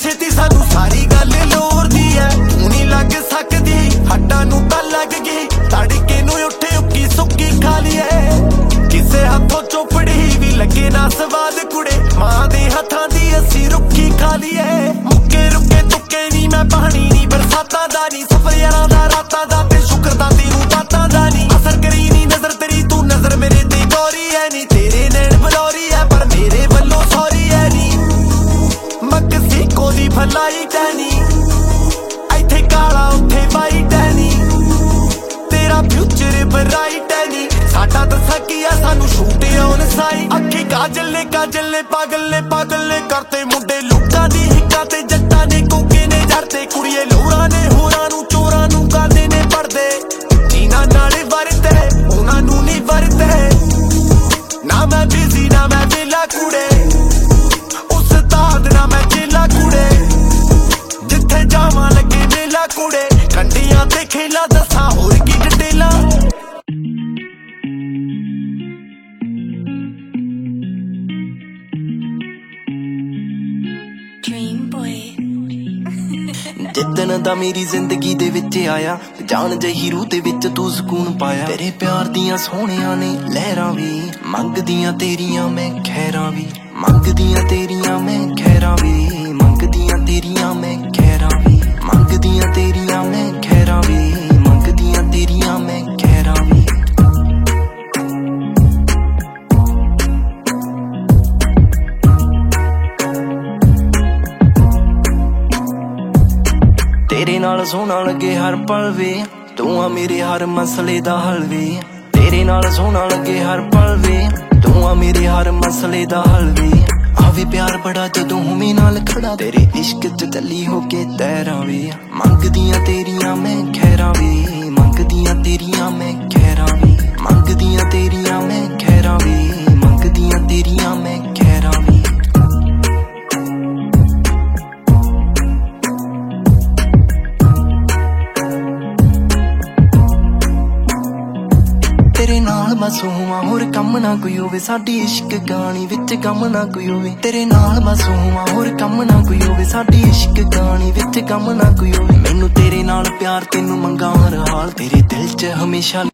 छेती सानू सारी गल लोरदी है। तू नहीं लग सकदी हड्डां नू तां लग गई, तड़के नू उठे उक्की सुक्की खा लीए। किसे हथों चोपड़ी भी लगे ना स्वाद कुड़े, मां दे हथां दी असी रुखी खा लीए। मुक्के रुके तुक्के नी मैं पानी नी बरसातां दा नी, सफर यारां दा रातां दा ते शुक्र दा तेनू बातां दा नी। असर करी नी नजर तेरी तू नजर मेरे ते गौरी है नी, तेरे नैन बलौरी है पर मेरे वल्लों सॉरी है नी। मक्सिको दी भलाई टैनी, इत्थे काला उत्थे वाइट है नी, तेरा फ्यूचर ब्राइट है नी। साडा दसा की है सानू शूटे ऑन साइड, अखी काजल ने पागल ने करते मुंडे लुक्का दी हिक्का ते जट्टा ने कोके ने जरते। कुड़िए लोरा ने होरां नू चोरां नू गांदे ने पड़दे, जीना नाले वरते उन्हां नू नहीं वरते। ना मैं बिजी ना मैं वेला कुड़े, उस्ताद ना मैं चेला कुड़े, जिथे जावां लगे मेला कुड़े। कंडियां ते खेला दसा होर की डिटेला। जिदन दा मेरी जिंदगी दे विच आया, जान जही रूह दे विच तू सुकून पाया। तेरे प्यार दियां सोहणियां ने लहरां वी, मंगदियां तेरियां मैं खैरां वी, मंगदियां तेरियां मैं खैरां वी, मंगदियां तेरियां मैं खैरां वी, मंगदियां तेरियां मैं खैरां वी, मंगदियां तेरियां मैं खैरां वी। तेरे नाल सोहना लगे हर पल वे, तू आ मेरे हर मसले दा हल वे। तेरे नाल सोहना लगे हर पल वे, तू आ मेरे हर मसले दा हल वे। आवे प्यार बड़ा जदों हुमे नाल खड़ा, तेरे इश्क च चली होके तैरां वे। मंगदियां तेरियां मैं खैरां वे, मंगदियां तेरियां मैं खैरां वे, मंगदियां तेरियां मैं खैरां वे, मंगदियां तेरियां मैं खैरां वे। तेरे नाल बस होवां होर कम ना कोई होवे, साडी इश्क कहानी विच गम ना कोई होवे। तेरे नाल बस होवां होर कम ना कोई होवे, साडी इश्क कहानी विच गम ना कोई होवे। मैनू तेरे नाल प्यार तेनू मंगा हर हाल, तेरे दिल च हमेशा